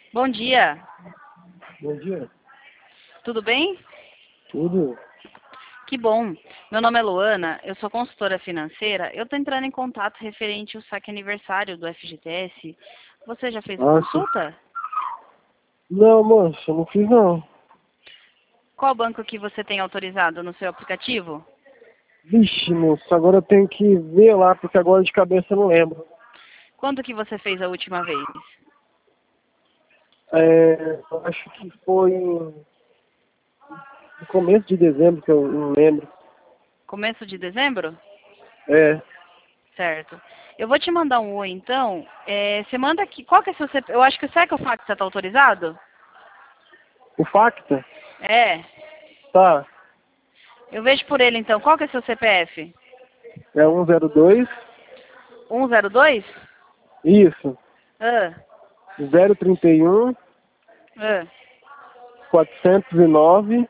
Bom dia, Bom dia. tudo bem? Tudo? Que bom. Meu nome é Luana, eu sou consultora financeira. Eu estou entrando em contato referente ao saque aniversário do FGTS. Você já fez a Nossa. consulta? Não, moça, eu não fiz não. Qual banco que você tem autorizado no seu aplicativo? Vixe, moça, agora eu tenho que ver lá, porque agora de cabeça eu não lembro. Quando que você fez a última vez? Eu acho que foi no começo de dezembro, que eu não lembro. Começo de dezembro? É, Certo. Eu vou te mandar um oi, então. Você manda aqui. Qual que é seu CPF? Eu acho que será que o fax está autorizado? o Facta? É. Tá, Eu vejo por ele, então. Qual que é seu CPF? é 102, 102? isso, Ah, 031, ah. 409,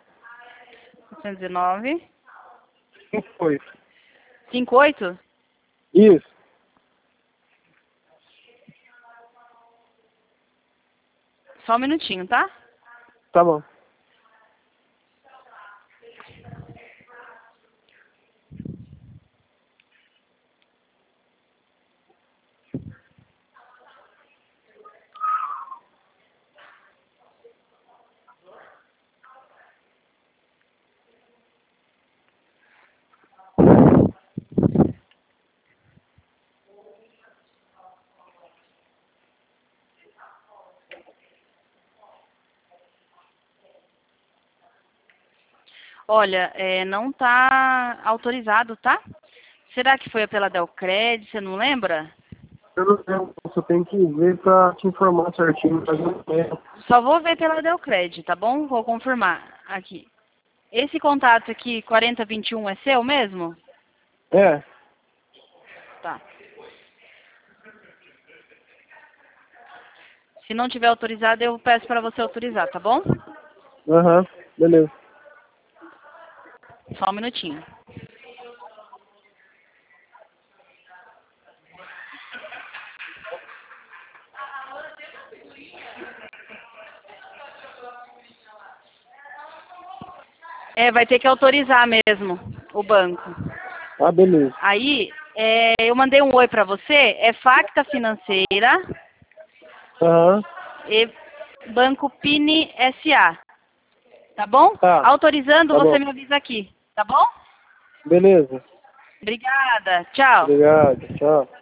409. 58. 58? Isso, Só um minutinho, tá? tá bom. Olha, não tá autorizado, tá? Será que foi pela Delcred? Você não lembra? Eu não lembro, eu tenho que ver pra te informar certinho, mas eu não lembro. Só vou ver pela Delcred, tá bom? Vou confirmar aqui. Esse contato aqui, 4021, é seu mesmo? É, Tá. Se não tiver autorizado, eu peço para você autorizar, tá bom? aham, beleza. Só um minutinho. Vai ter que autorizar mesmo o banco. Ah, beleza. Aí, eu mandei um oi para você, é Facta Financeira Aham, e Banco Pini SA, tá bom? tá, Autorizando, tá você bom. me avisa aqui, tá bom? Beleza. Obrigada, tchau. Obrigado, tchau.